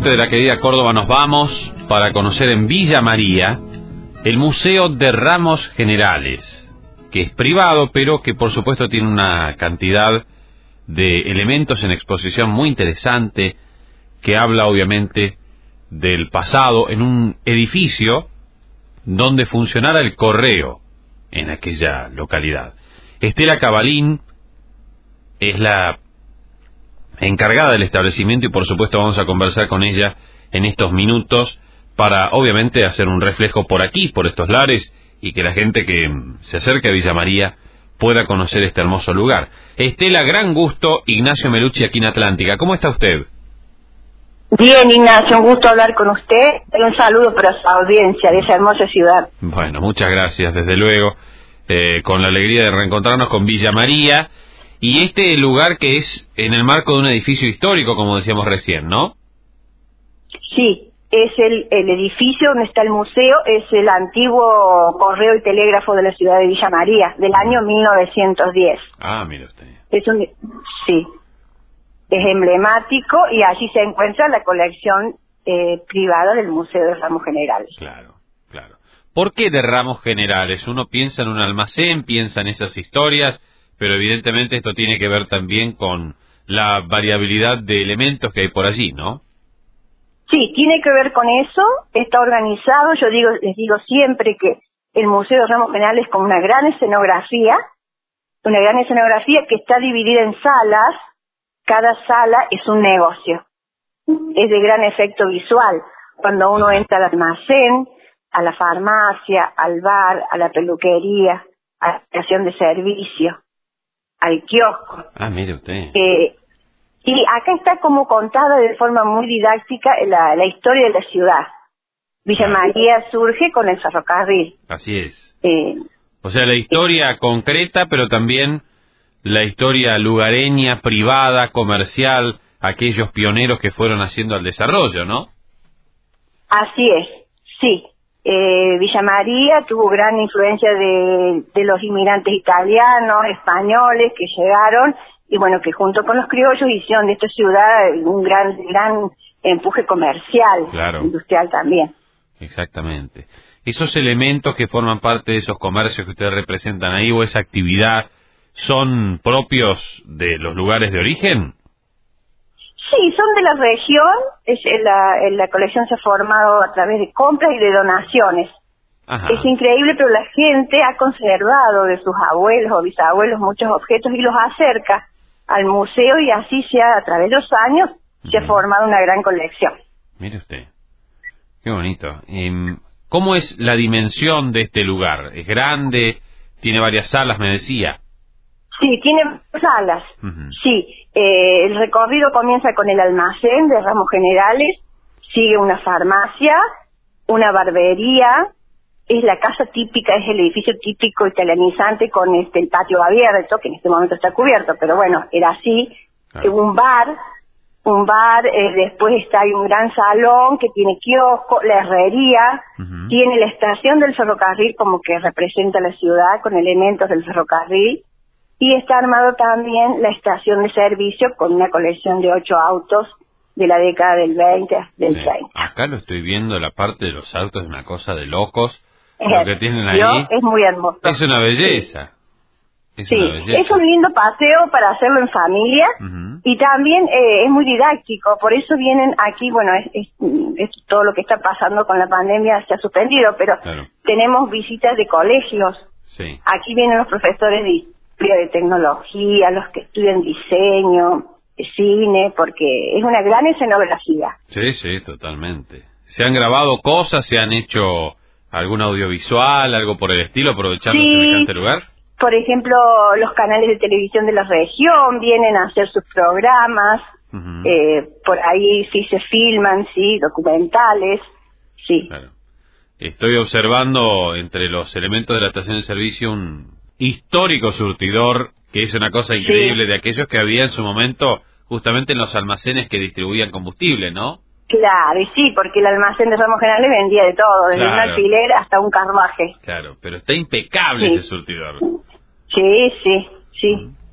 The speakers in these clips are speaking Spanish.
norte de la querida Córdoba nos vamos para conocer en Villa María el Museo de Ramos Generales, que es privado, pero que por supuesto tiene una cantidad de elementos en exposición muy interesante, que habla obviamente del pasado en un edificio donde funcionara el correo en aquella localidad. Estela Cabalín es la encargada del establecimiento y por supuesto vamos a conversar con ella en estos minutos para obviamente hacer un reflejo por aquí, por estos lares, y que la gente que se acerque a Villa María pueda conocer este hermoso lugar. Estela, gran gusto, Ignacio Melucci aquí en Atlántica. ¿Cómo está usted? Bien, Ignacio, un gusto hablar con usted y un saludo para su audiencia de esa hermosa ciudad. Bueno, muchas gracias, desde luego, con la alegría de reencontrarnos con Villa María y este lugar que es en el marco de un edificio histórico, como decíamos recién, ¿no? Sí, es el edificio donde está el museo, es el antiguo correo y telégrafo de la ciudad de Villa María, del año 1910. Ah, mire usted. Sí, es emblemático y allí se encuentra la colección privada del Museo de Ramos Generales. Claro, claro. ¿Por qué de Ramos Generales? Uno piensa en un almacén, piensa en esas historias, pero evidentemente esto tiene que ver también con la variabilidad de elementos que hay por allí, ¿no? Sí, tiene que ver con eso, está organizado, les digo siempre que el Museo de Ramos Generales es como una gran escenografía que está dividida en salas, cada sala es un negocio, es de gran efecto visual, cuando uno entra al almacén, a la farmacia, al bar, a la peluquería, a la estación de servicio, al kiosco. Ah, mire usted. Y acá está como contada de forma muy didáctica la historia de la ciudad. Villa María surge con el ferrocarril. Así es. O sea, la historia concreta, pero también la historia lugareña, privada, comercial, aquellos pioneros que fueron haciendo al desarrollo, ¿no? Así es, sí. Villa María tuvo gran influencia de los inmigrantes italianos, españoles que llegaron y bueno, que junto con los criollos hicieron de esta ciudad un gran empuje comercial, claro, industrial también. Exactamente. Esos elementos que forman parte de esos comercios que ustedes representan ahí o esa actividad, ¿son propios de los lugares de origen? Sí, son de la región, la colección se ha formado a través de compras y de donaciones. Ajá. Es increíble, pero la gente ha conservado de sus abuelos o bisabuelos muchos objetos y los acerca al museo y así a través de los años se ha formado una gran colección. Mire usted, qué bonito. ¿Cómo es la dimensión de este lugar? ¿Es grande? ¿Tiene varias salas, me decía? Sí, tiene salas. Sí, el recorrido comienza con el almacén de Ramos Generales, sigue una farmacia, una barbería, es la casa típica, es el edificio típico italianizante con el patio abierto, que en este momento está cubierto, pero bueno, era así. Claro. Un bar, después hay un gran salón que tiene kiosco, la herrería, tiene la estación del ferrocarril como que representa la ciudad con elementos del ferrocarril, y está armado también la estación de servicio con una colección de 8 autos de la década del 20, del 30. Acá lo estoy viendo, la parte de los autos es una cosa de locos. Lo que tienen ahí es muy hermoso. Es una belleza. Sí. Es un lindo paseo para hacerlo en familia y también es muy didáctico, por eso vienen aquí, bueno, es todo lo que está pasando con la pandemia se ha suspendido, pero claro, tenemos visitas de colegios. Sí. Aquí vienen los profesores de tecnología, los que estudian diseño, cine, porque es una gran escenografía. Sí, sí, totalmente. ¿Se han grabado cosas? ¿Se han hecho algún audiovisual, algo por el estilo, aprovechando semejante lugar? Por ejemplo, los canales de televisión de la región vienen a hacer sus programas, por ahí sí se filman, sí, documentales, sí. Claro. Estoy observando entre los elementos de la estación de servicio un histórico surtidor, que es una cosa increíble, de aquellos que había en su momento justamente en los almacenes que distribuían combustible, ¿no? Claro, y sí, porque el almacén de Ramos Generales vendía de todo, desde un alfiler hasta un carruaje. Claro, pero está impecable ese surtidor. Sí, sí, sí.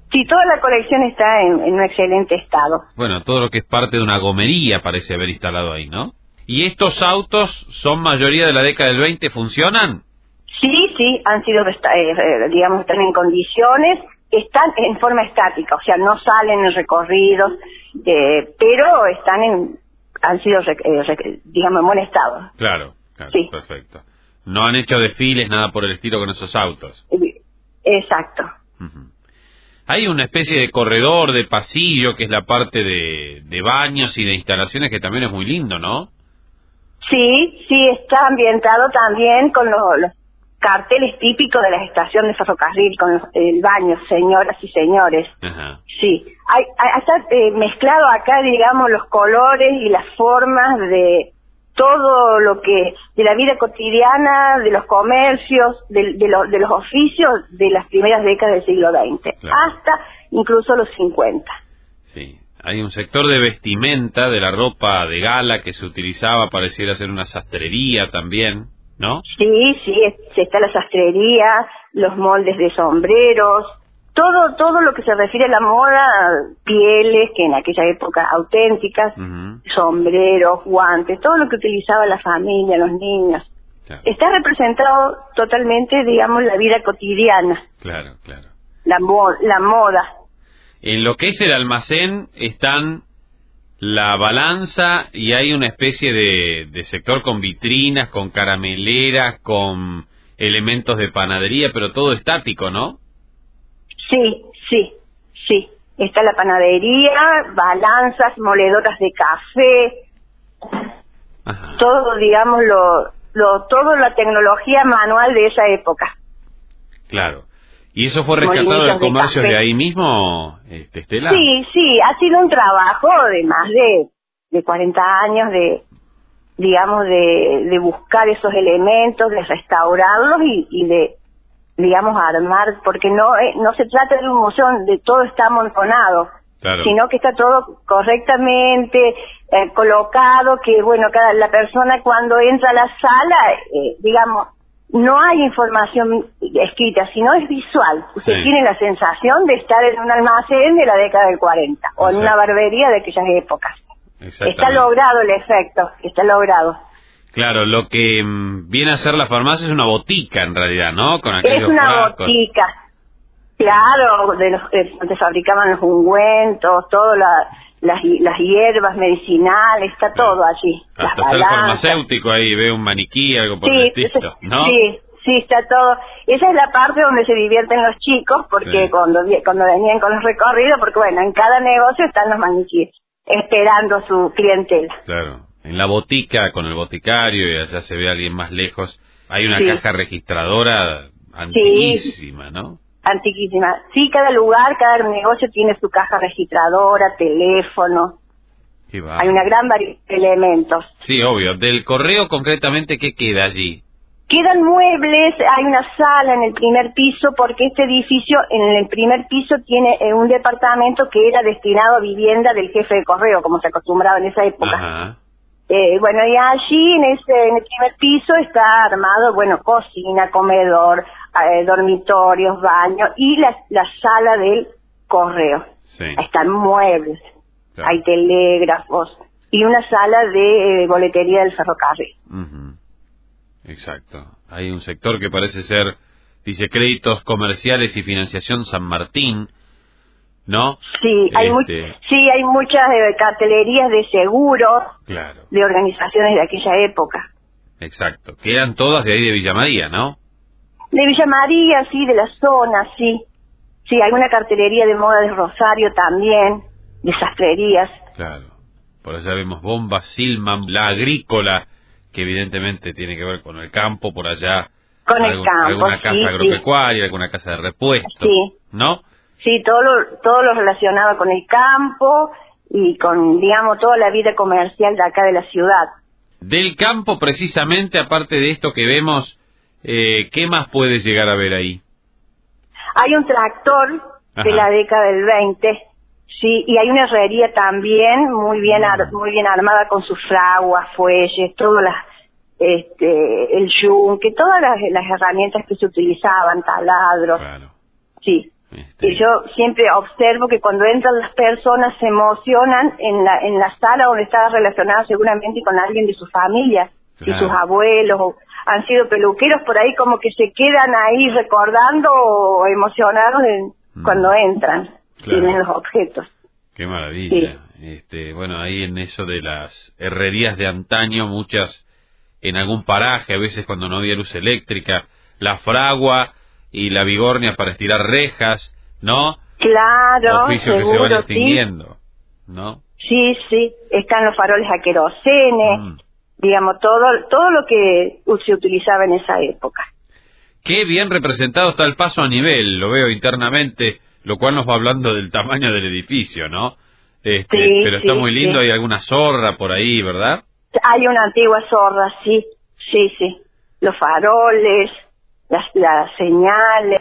Sí, toda la colección está en un excelente estado. Bueno, todo lo que es parte de una gomería parece haber instalado ahí, ¿no? ¿Y estos autos son mayoría de la década del 20? ¿Funcionan? Sí, han sido, digamos, están en condiciones, están en forma estática, o sea, no salen en recorridos, pero han sido, digamos, en buen estado. Claro, sí. Perfecto. No han hecho desfiles, nada por el estilo con esos autos. Exacto. Uh-huh. Hay una especie de corredor, de pasillo, que es la parte de baños y de instalaciones, que también es muy lindo, ¿no? Sí, está ambientado también con los carteles típicos de la estación de ferrocarril, con el baño, señoras y señores. Ajá. Sí, está mezclado acá, digamos, los colores y las formas de todo lo que, de la vida cotidiana, de los comercios, de los oficios de las primeras décadas del siglo XX, claro, hasta incluso los 50. Sí, hay un sector de vestimenta, de la ropa de gala que se utilizaba, pareciera ser una sastrería también, ¿no? Sí, está la sastrería, los moldes de sombreros, todo lo que se refiere a la moda, pieles, que en aquella época auténticas, uh-huh, sombreros, guantes, todo lo que utilizaba la familia, los niños. Claro. Está representado totalmente, digamos, la vida cotidiana. Claro. La moda. En lo que es el almacén están la balanza y hay una especie de sector con vitrinas, con carameleras, con elementos de panadería, pero todo estático, ¿no? Sí. Está la panadería, balanzas, moledoras de café, ajá, todo, digamos, toda la tecnología manual de esa época. Claro. ¿Y eso fue rescatado del comercio de ahí mismo, Estela? Sí, ha sido un trabajo de más de 40 años de buscar esos elementos, de restaurarlos y de, digamos, armar, porque no se trata de un museo donde todo está amontonado, claro, sino que está todo correctamente colocado, que bueno, la persona cuando entra a la sala, digamos, no hay información escrita, sino es visual. Usted tiene la sensación de estar en un almacén de la década del 40, o en una barbería de aquellas épocas. Está logrado el efecto, está logrado. Claro, lo que viene a ser la farmacia es una botica en realidad, ¿no? Con aquellos es una frascos. Botica, claro, donde fabricaban los ungüentos, todas las hierbas medicinales, está todo allí. Hasta está el farmacéutico ahí, ve un maniquí, algo por el estilo, ¿no? Sí, está todo. Esa es la parte donde se divierten los chicos, porque cuando venían con los recorridos, porque bueno, en cada negocio están los maniquíes, esperando a su clientela. Claro. En la botica, con el boticario, y allá se ve a alguien más lejos, hay una caja registradora antiquísima, ¿no? Antiquísima. Sí, cada lugar, cada negocio tiene su caja registradora, teléfono. Hay una gran variedad de elementos. Sí, obvio. Del correo, concretamente, ¿qué queda allí? Quedan muebles, hay una sala en el primer piso, porque este edificio, en el primer piso, tiene un departamento que era destinado a vivienda del jefe de correo, como se acostumbraba en esa época. Ajá. Bueno, y allí en el primer piso está armado, bueno, cocina, comedor, dormitorios, baños y la sala del correo. Sí. Están muebles, claro, hay telégrafos y una sala de boletería del ferrocarril. Uh-huh. Exacto. Hay un sector que parece ser, dice, créditos comerciales y financiación San Martín, ¿no? Sí, hay muchas cartelerías de seguros, claro, de organizaciones de aquella época. Exacto, que eran todas de ahí de Villa María, ¿no? De Villa María, sí, de la zona, sí. Sí, hay una cartelería de moda de Rosario también, de sastrerías. Claro, por allá vemos Bombas, Silman, la agrícola, que evidentemente tiene que ver con el campo, por allá. Con el campo, alguna casa agropecuaria, alguna casa de repuesto, ¿no? Sí, todo lo relacionado con el campo y con, digamos, toda la vida comercial de acá de la ciudad. Del campo, precisamente, aparte de esto que vemos, ¿qué más puedes llegar a ver ahí? Hay un tractor de la década del 20, sí, y hay una herrería también muy bien armada con sus fraguas, fuelles, todas el yunque, todas las herramientas que se utilizaban, taladros. Claro. Sí. Y yo siempre observo que cuando entran las personas se emocionan en la sala donde está relacionada seguramente con alguien de su familia, y sus abuelos, o han sido peluqueros, por ahí como que se quedan ahí recordando o emocionados cuando entran y ven los objetos. Qué maravilla. Sí. Bueno, ahí en eso de las herrerías de antaño, muchas en algún paraje, a veces cuando no había luz eléctrica, la fragua y la vigornia para estirar rejas, ¿no? Claro, oficios que se van extinguiendo, ¿no? Sí, están los faroles a querosene, digamos, todo lo que se utilizaba en esa época. Qué bien representado está el paso a nivel, lo veo internamente, lo cual nos va hablando del tamaño del edificio, ¿no? Pero está muy lindo, hay alguna zorra por ahí, ¿verdad? Hay una antigua zorra, sí. Los faroles, las señales.